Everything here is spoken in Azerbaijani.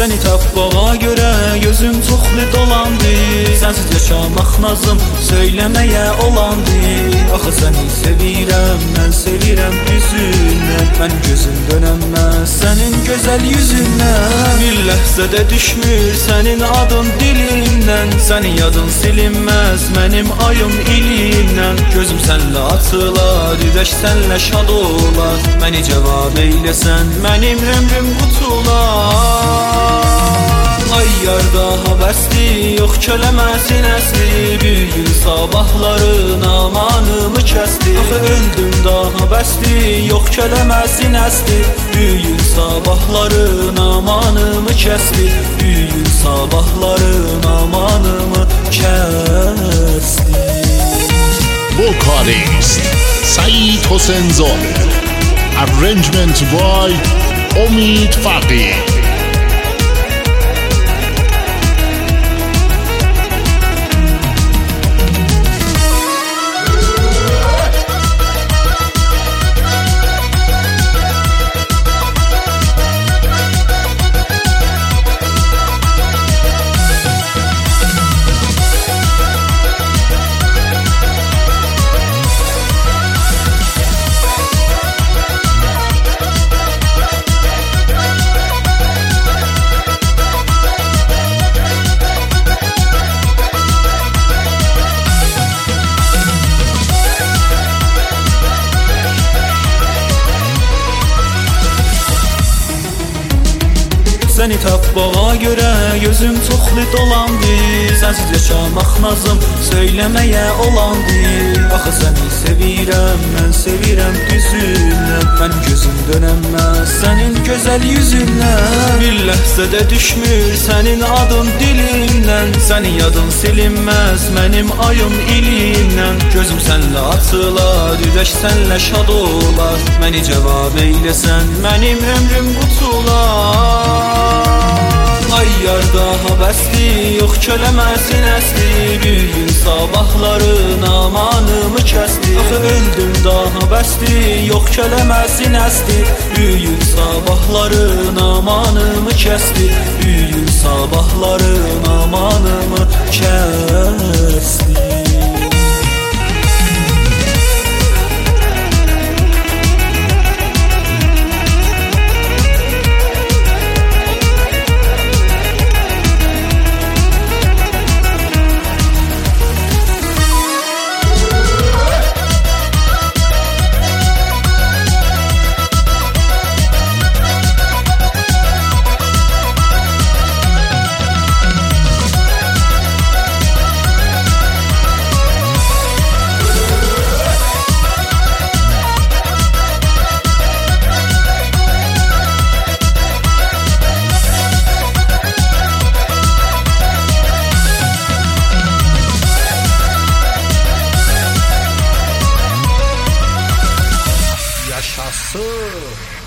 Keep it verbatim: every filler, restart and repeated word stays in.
Səni tapmağa görə gözüm çoxlu dolandı. Sənsiz yaşamaq lazım, söyləməyə olandı. Axı səni sevirəm, mən sevirəm üzündən. Mənim gözüm dönənməz sənin gözəl yüzündən. Bir ləhzədə düşmür sənin adın dilimdən. Sənin yadın silinməz mənim ayım ilimdən. Gözüm sənlə açılar, ürək sənlə şad olar. Məni cavab eyləsən, mənim ömrüm qutular. Ay yar daha bəsdi, yox köləməsin əsli. Bir gün sabahların amanımı kəsdi. Axı öldüm daha bəsdi, yox köləməsin əsli. Bir gün sabahların amanımı kəsdi. Bir gün sabahların amanımı kəsdi. Vocalist Saeed Hosenzade. Arrangement by Omid Faqih. Səni tapmağa görə gözüm çoxlu dolandı. Sənsiz yaşamaq lazım, söyləməyə olandı. Axı səni sevirəm, mən sevirəm düzündən. Mənim gözüm dönənməz sənin gözəl yüzündən. Bir ləhzədə düşmür sənin adın dilimdən. Sənin yadın silinməz mənim ayım ilimdən. Gözüm sənlə açılar, ürək sənlə şad olar. Məni cavab eyləsən, mənim ömrüm qutular. Ay yar daha bəsdi, yox köləməsin əsli. Bir gün sabahların amanımı kəsdi. Axı öldüm daha bəsdi, yox köləməsin əsli. Bir gün sabahların amanımı kəsdi. Bir gün sabahların amanımı kəsdi. Yaşasın.